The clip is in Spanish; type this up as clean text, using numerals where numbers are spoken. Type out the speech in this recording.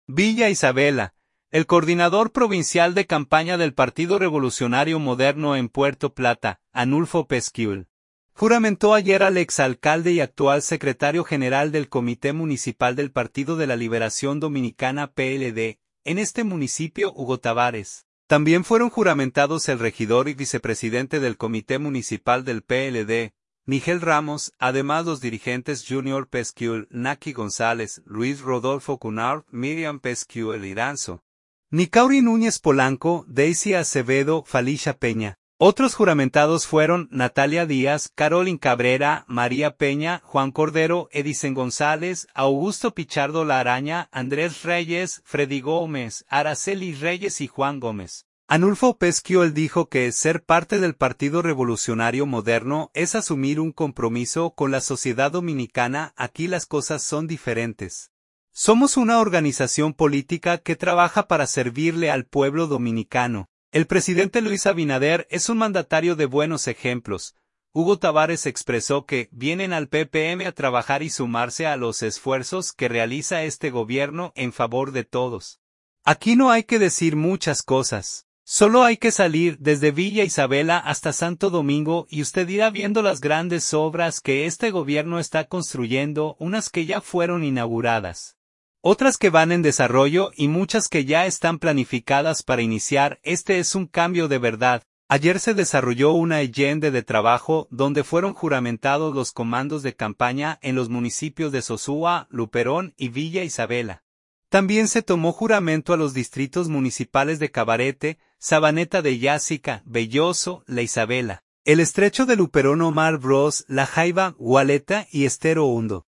Villa Isabela, el coordinador provincial de campaña del Partido Revolucionario Moderno en Puerto Plata, Anulfo Pesquiul, juramentó ayer al exalcalde y actual secretario general del Comité Municipal del Partido de la Liberación Dominicana PLD, en este municipio Hugo Tavares. También fueron juramentados el regidor y vicepresidente del Comité Municipal del PLD, Miguel Ramos, además los dirigentes Junior Pesquiul, Naki González, Luis Rodolfo Cunard, Miriam Pesquiul Iranzo, Nicauri Núñez Polanco, Daisy Acevedo, Falicia Peña. Otros juramentados fueron Natalia Díaz, Carolyn Cabrera, María Peña, Juan Cordero, Edison González, Augusto Pichardo La Araña, Andrés Reyes, Freddy Gómez, Araceli Reyes y Juan Gómez. Anulfo Pesquiul dijo que ser parte del Partido Revolucionario Moderno es asumir un compromiso con la sociedad dominicana. Aquí las cosas son diferentes. Somos una organización política que trabaja para servirle al pueblo dominicano. El presidente Luis Abinader es un mandatario de buenos ejemplos. Hugo Tavares expresó que vienen al PPM a trabajar y sumarse a los esfuerzos que realiza este gobierno en favor de todos. Aquí no hay que decir muchas cosas. Solo hay que salir desde Villa Isabela hasta Santo Domingo y usted irá viendo las grandes obras que este gobierno está construyendo, unas que ya fueron inauguradas, otras que van en desarrollo y muchas que ya están planificadas para iniciar. Este es un cambio de verdad. Ayer se desarrolló una allende de trabajo donde fueron juramentados los comandos de campaña en los municipios de Sosúa, Luperón y Villa Isabela. También se tomó juramento a los distritos municipales de Cabarete, Sabaneta de Yásica, Belloso, La Isabela, el Estrecho de Luperón, Omar Bros, La Jaiba, Gualeta y Estero Hondo.